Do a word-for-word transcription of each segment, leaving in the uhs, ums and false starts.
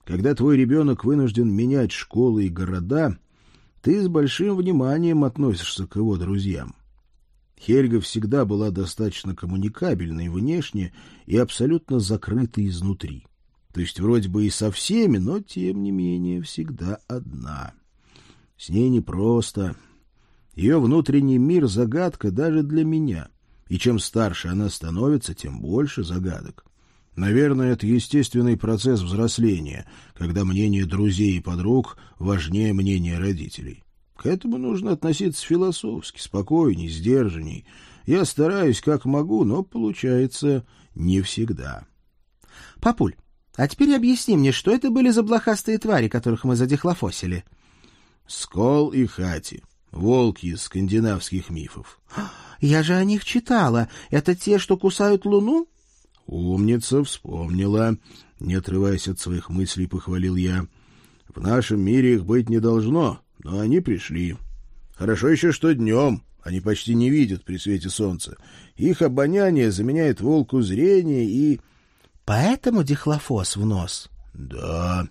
Когда твой ребенок вынужден менять школы и города, ты с большим вниманием относишься к его друзьям. Хельга всегда была достаточно коммуникабельной внешне и абсолютно закрытой изнутри. То есть вроде бы и со всеми, но тем не менее всегда одна. С ней непросто. Ее внутренний мир — загадка даже для меня. И чем старше она становится, тем больше загадок. Наверное, это естественный процесс взросления, когда мнение друзей и подруг важнее мнения родителей. К этому нужно относиться философски, спокойней, сдержанней. Я стараюсь как могу, но получается не всегда. — Папуль, а теперь объясни мне, что это были за блохастые твари, которых мы задихлофосили? — Скол и Хати, волки из скандинавских мифов. — Я же о них читала. Это те, что кусают луну? — Умница, вспомнила. Не отрываясь от своих мыслей, похвалил я. — В нашем мире их быть не должно, но они пришли. Хорошо еще, что днем. Они почти не видят при свете солнца. Их обоняние заменяет волку зрение и... — Поэтому дихлофос в нос? — Да.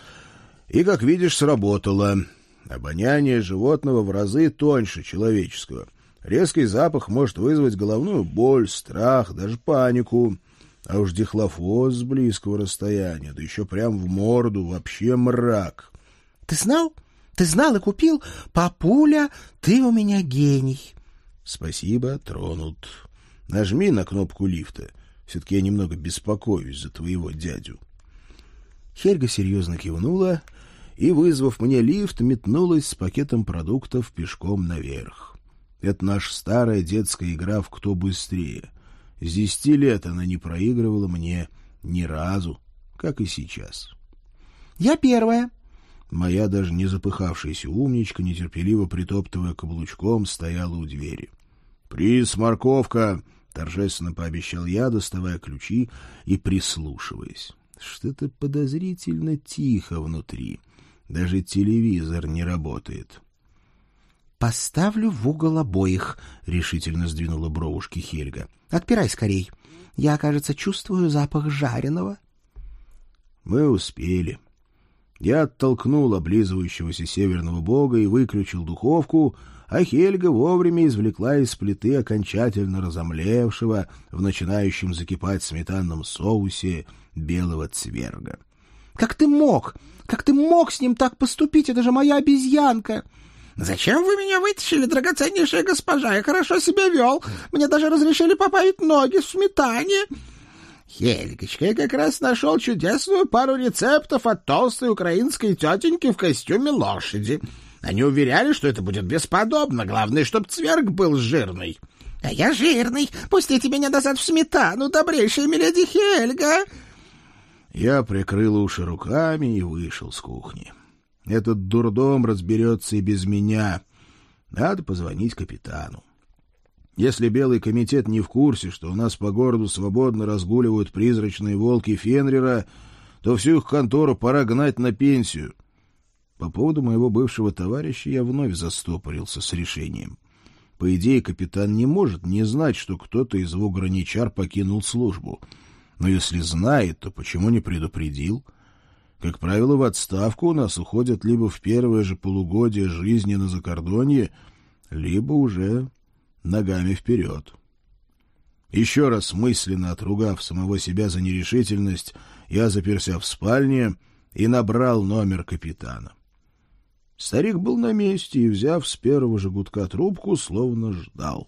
И, как видишь, сработало. Обоняние животного в разы тоньше человеческого. Резкий запах может вызвать головную боль, страх, даже панику. А уж дихлофос с близкого расстояния, да еще прям в морду, вообще мрак. — Ты знал? Ты знал и купил? Папуля, ты у меня гений. — Спасибо, тронут. Нажми на кнопку лифта. Все-таки я немного беспокоюсь за твоего дядю. Хельга серьезно кивнула и, вызвав мне лифт, метнулась с пакетом продуктов пешком наверх. Это наша старая детская игра в «Кто быстрее». С десяти лет она не проигрывала мне ни разу, как и сейчас. — Я первая. Моя даже не запыхавшаяся умничка, нетерпеливо притоптывая каблучком, стояла у двери. — Приз, морковка! — торжественно пообещал я, доставая ключи и прислушиваясь. Что-то подозрительно тихо внутри. Даже телевизор не работает. — Поставлю в угол обоих, — решительно сдвинула бровушки Хельга. — Отпирай скорей. Я, кажется, чувствую запах жареного. Мы успели. Я оттолкнул облизывающегося северного бога и выключил духовку, а Хельга вовремя извлекла из плиты окончательно разомлевшего в начинающем закипать сметанном соусе белого цверга. — Как ты мог? Как ты мог с ним так поступить? Это же моя обезьянка! — Зачем вы меня вытащили, драгоценнейшая госпожа? Я хорошо себя вел. Мне даже разрешили поправить ноги в сметане. Хельгочка, я как раз нашел чудесную пару рецептов от толстой украинской тетеньки в костюме лошади. Они уверяли, что это будет бесподобно. Главное, чтоб цверг был жирный. — А я жирный. Пустите меня назад в сметану, добрейшая миледи Хельга. Я прикрыл уши руками и вышел с кухни. Этот дурдом разберется и без меня. Надо позвонить капитану. Если Белый комитет не в курсе, что у нас по городу свободно разгуливают призрачные волки Фенрира, то всю их контору пора гнать на пенсию. По поводу моего бывшего товарища я вновь застопорился с решением. По идее, капитан не может не знать, что кто-то из его граничар покинул службу. Но если знает, то почему не предупредил? Как правило, в отставку у нас уходят либо в первое же полугодие жизни на закордонье, либо уже ногами вперед. Еще раз мысленно отругав самого себя за нерешительность, я заперся в спальне и набрал номер капитана. Старик был на месте и, взяв с первого же гудка трубку, словно ждал.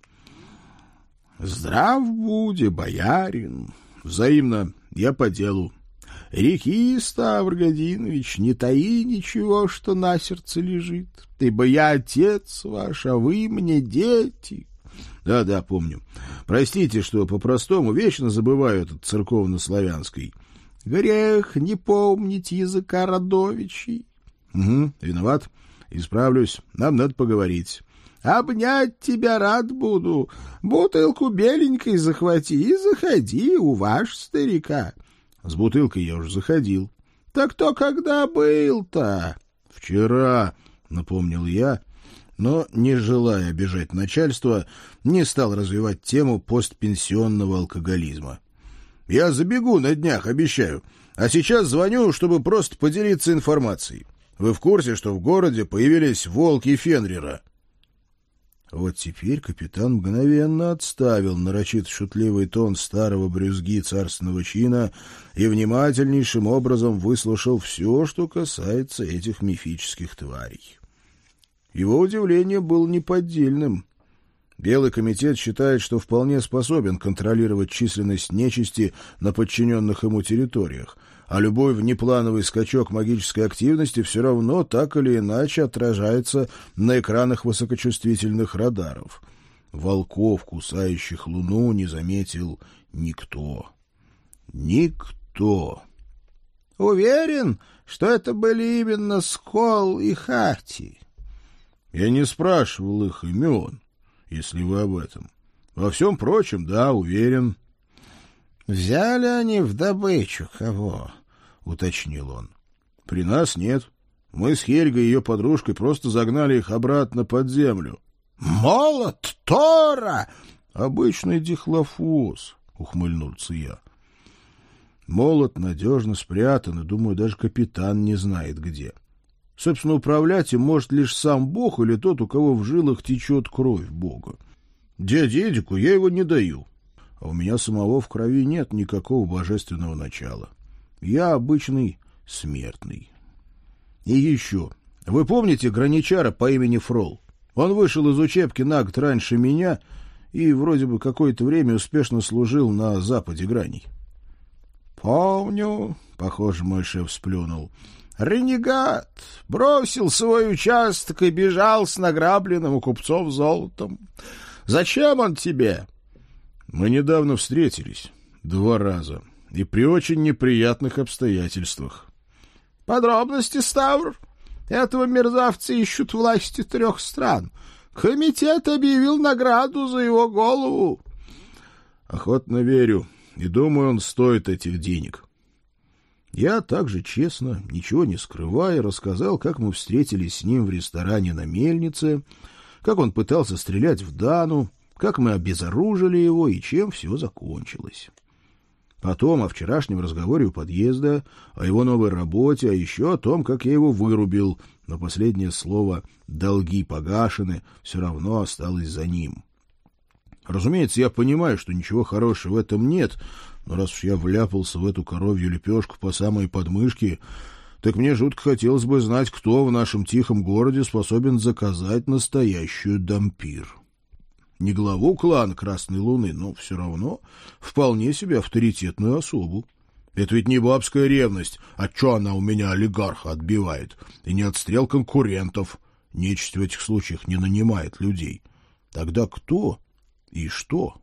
— Здрав буди, боярин! Взаимно, я по делу. Реки, Ставр Годинович, не таи ничего, что на сердце лежит, ибо я отец ваш, а вы мне дети. Да-да, помню. Простите, что по-простому вечно забываю этот церковно-славянский. Грех не помнить языка родовичей. Угу, виноват. Исправлюсь. Нам надо поговорить. Обнять тебя рад буду. Бутылку беленькой захвати и заходи у ваш старика. С бутылкой я уже заходил. Так то когда был-то? Вчера, напомнил я, но, не желая обижать начальство, не стал развивать тему постпенсионного алкоголизма. Я забегу на днях, обещаю. А сейчас звоню, чтобы просто поделиться информацией. Вы в курсе, что в городе появились волки Фенрира?» Вот теперь капитан мгновенно отставил нарочито шутливый тон старого брюзги царственного чина и внимательнейшим образом выслушал все, что касается этих мифических тварей. Его удивление было неподдельным. Белый комитет считает, что вполне способен контролировать численность нечисти на подчиненных ему территориях, а любой внеплановый скачок магической активности все равно так или иначе отражается на экранах высокочувствительных радаров. Волков, кусающих луну, не заметил никто. Никто. «Уверен, что это были именно Скол и Хати?» «Я не спрашивал их имен, если вы об этом. Во всем прочем, да, уверен». «Взяли они в добычу кого?» — уточнил он. «При нас нет. Мы с Хельгой и ее подружкой просто загнали их обратно под землю». «Молот Тора!» «Обычный дихлофос», — ухмыльнулся я. Молот надежно спрятан, и, думаю, даже капитан не знает где. Собственно, управлять им может лишь сам Бог или тот, у кого в жилах течет кровь Бога. Дяде Эдику я его не даю. А у меня самого в крови нет никакого божественного начала. Я обычный смертный. И еще. Вы помните граничара по имени Фрол? Он вышел из учебки на год раньше меня и вроде бы какое-то время успешно служил на западе граней. «Помню», — похоже, мой шеф сплюнул. «Ренегат! Бросил свой участок и бежал с награбленным у купцов золотом. Зачем он тебе?» Мы недавно встретились. Два раза. И при очень неприятных обстоятельствах. «Подробности, Ставр? Этого мерзавца ищут власти трех стран. Комитет объявил награду за его голову». Охотно верю. И думаю, он стоит этих денег. Я также честно, ничего не скрывая, рассказал, как мы встретились с ним в ресторане на Мельнице, как он пытался стрелять в Дану, как мы обезоружили его и чем все закончилось. Потом о вчерашнем разговоре у подъезда, о его новой работе, а еще о том, как я его вырубил, но последнее слово «долги погашены» все равно осталось за ним. Разумеется, я понимаю, что ничего хорошего в этом нет, но раз уж я вляпался в эту коровью лепешку по самой подмышке, так мне жутко хотелось бы знать, кто в нашем тихом городе способен заказать настоящую дампир. Не главу клана Красной Луны, но все равно вполне себе авторитетную особу. Это ведь не бабская ревность, а что она у меня олигарха отбивает, и не отстрел конкурентов. Нечисть в этих случаях не нанимает людей. Тогда кто и что?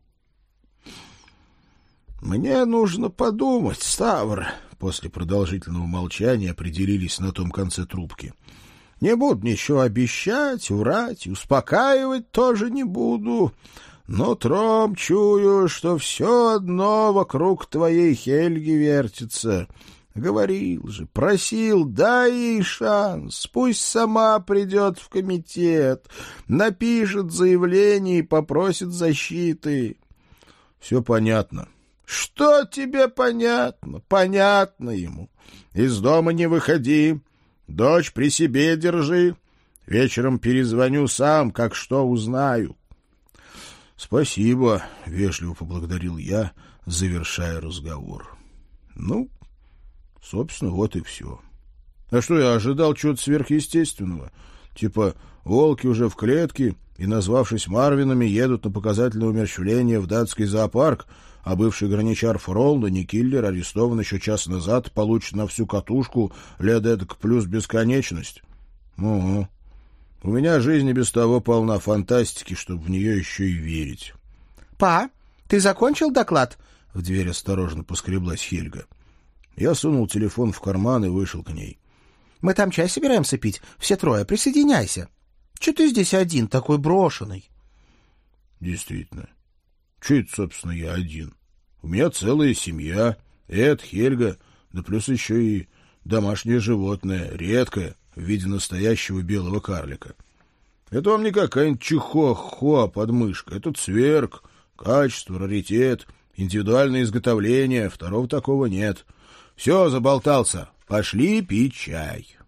«Мне нужно подумать, Ставр», — после продолжительного молчания определились на том конце трубки. «Не буду ничего обещать, врать, успокаивать тоже не буду. Но тром чую, что все одно вокруг твоей Хельги вертится. Говорил же, просил, дай ей шанс, пусть сама придет в комитет, напишет заявление и попросит защиты». «Все понятно». «Что тебе понятно?» «Понятно ему. Из дома не выходи, дочь при себе держи. Вечером перезвоню сам, как что узнаю». «Спасибо», — вежливо поблагодарил я, завершая разговор. «Ну, собственно, вот и все. А что, я ожидал чего-то сверхъестественного? Типа волки уже в клетке и, назвавшись Марвинами, едут на показательное умерщвление в датский зоопарк, а бывший граничар Фрол, да не киллер, арестован еще час назад, получит на всю катушку лет эдак плюс бесконечность. Угу. У меня жизнь и без того полна фантастики, чтобы в нее еще и верить». «Па, ты закончил доклад?» — в дверь осторожно поскреблась Хельга. Я сунул телефон в карман и вышел к ней. «Мы там чай собираемся пить, все трое, присоединяйся. Че ты здесь один, такой брошенный?» «Действительно. Че это, собственно, я один? У меня целая семья, Эд, Хельга, да плюс еще и домашнее животное, редкое, в виде настоящего белого карлика. Это вам не какая-нибудь чихуахуа подмышка, это цверг, качество, раритет, Индивидуальное изготовление, второго такого нет. Все, заболтался. Пошли пить чай.